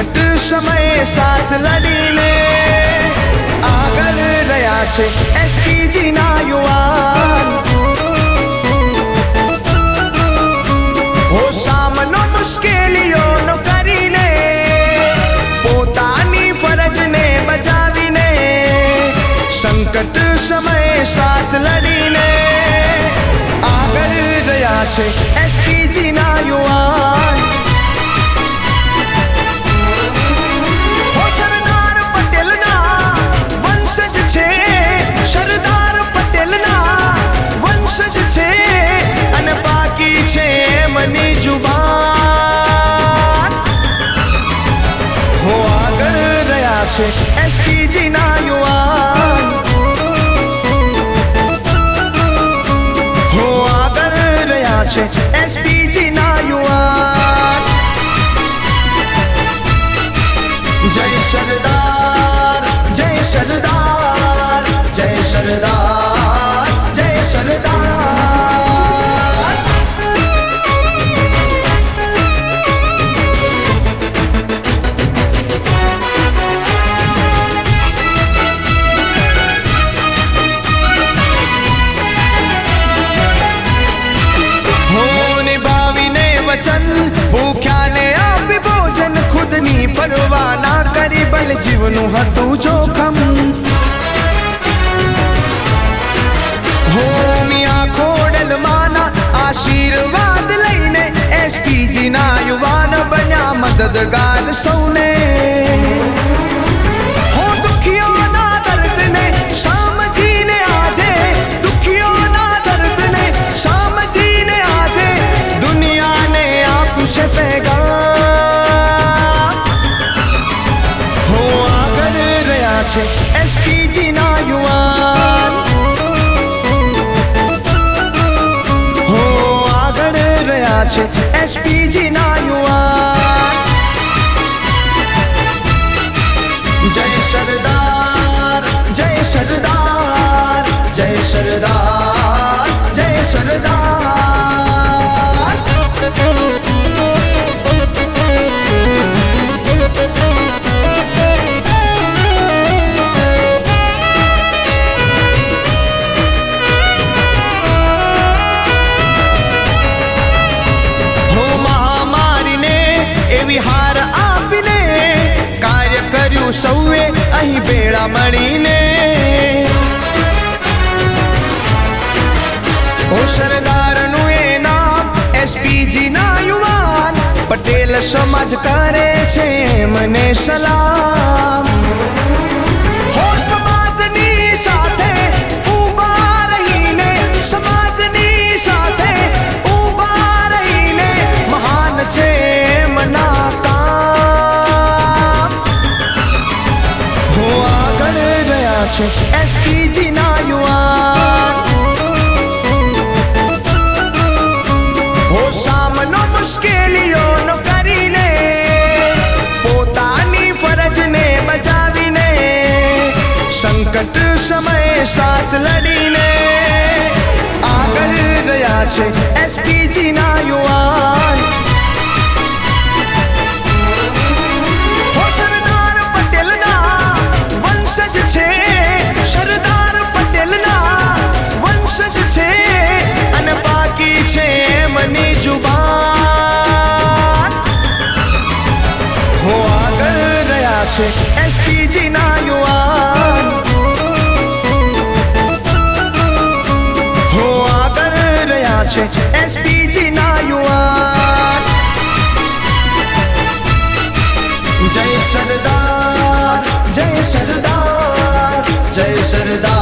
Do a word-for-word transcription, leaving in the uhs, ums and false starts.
સંકટ સમયે સાથ લડીને આગળ રહ્યા છે એસપીજી ના યુવાન। હો સામનો મુશ્કેલીઓનો કરીને પોતાની ફરજને બજાવીને સંકટ સમયે સાથ લડીને આગળ રહ્યા છે એસપીજી ના યુવાન। હો સરદાર પટેલના વંશજ છે, સરદાર પટેલના વંશજ છે અને બાકી છે મની જુબાન। હો આગળ રહ્યા છે એસપીજી ના યુવાન। હો આગળ રહ્યા છે એસપીજી ના યુવાન। જય સરદાર, જય સરદાર, જય સરદાર, જય સરદાર। હો નિભાવીને વચન ભૂખ્યાને આપી ભોજન, ખુદની પરવા ના કરી બલ જીવનું હતું જોખમ। હો મિયા ખોડલમાના આશીર્વાદ લઈને એસપીજી ના યુવાન બન્યા મદદગાર સૌને। હો દુખીઓના દર્દને સમજીને આજે, દુખીઓના દર્દને સમજીને આજે દુનિયાને આપ્યું છે પેગામ। હો આગળ રહ્યા છે એસપીજી ના યુવાન। હો આગળ રહ્યા છે એસપીજી ના યુવાન। જય સરદાર, જય સરદાર, જય સરદાર, જય સરદાર। હો મહામારીને એવી હાર આપીને કાર્ય કર્યું સૌએ અહીં ભેળા મળીને। હો સરદારનું એ નામ એસપીજી ના યુવાન, પટેલ સમાજ કરે છે મને સલામ। હો સમાજની સાથે ઊભા રહીને, સમાજની સાથે ઊભા રહીને મહાન છે મના કામ। હો આગળ રહ્યા છે એસપીજી ના યુવાન। હો સામનો મુશ્કેલીઓનો કરીને પોતાની ફરજને બજાવીને સંકટ સમયે સાથ લડીને આગળ રહ્યા છે એસપીજી ના યુવાન। હો સરદાર પટેલના વંશજ છે, સરદાર પટેલના વંશજ છે અને બાકી છે મની જુબાન। હો આગળ રહ્યા છે એસપીજી ના યુવાન। હો આગળ રહ્યા છે એસપીજી ના યુવાન। જય સરદાર, જય સરદાર, જય સરદાર।